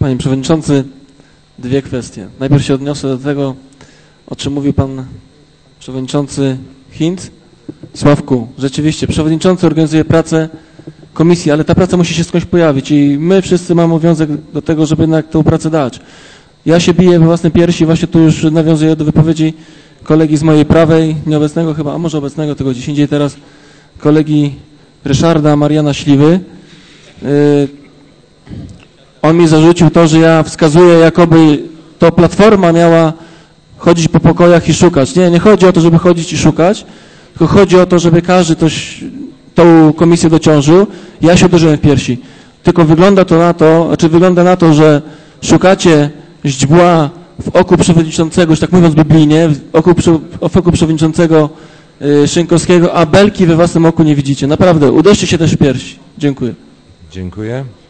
Panie Przewodniczący, dwie kwestie. Najpierw się odniosę do tego, o czym mówił Pan Przewodniczący Hint. Sławku, rzeczywiście, Przewodniczący organizuje pracę komisji, ale ta praca musi się skądś pojawić i my wszyscy mamy obowiązek do tego, żeby jednak tę pracę dać. Ja się biję we własne piersi, właśnie tu już nawiązuję do wypowiedzi kolegi z mojej prawej, nieobecnego chyba, a może obecnego, tego gdzieś indziej teraz, kolegi Ryszarda Mariana Śliwy. On mi zarzucił to, że ja wskazuję, jakoby to Platforma miała chodzić po pokojach i szukać. Nie chodzi o to, żeby chodzić i szukać, tylko chodzi o to, żeby każdy tą komisję dociążył. Ja się uderzyłem w piersi. Tylko wygląda na to, że szukacie źdźbła w oku przewodniczącego, już tak mówiąc biblijnie, w oku przewodniczącego Szynkowskiego, a belki we własnym oku nie widzicie. Naprawdę, uderzcie się też w piersi. Dziękuję. Dziękuję.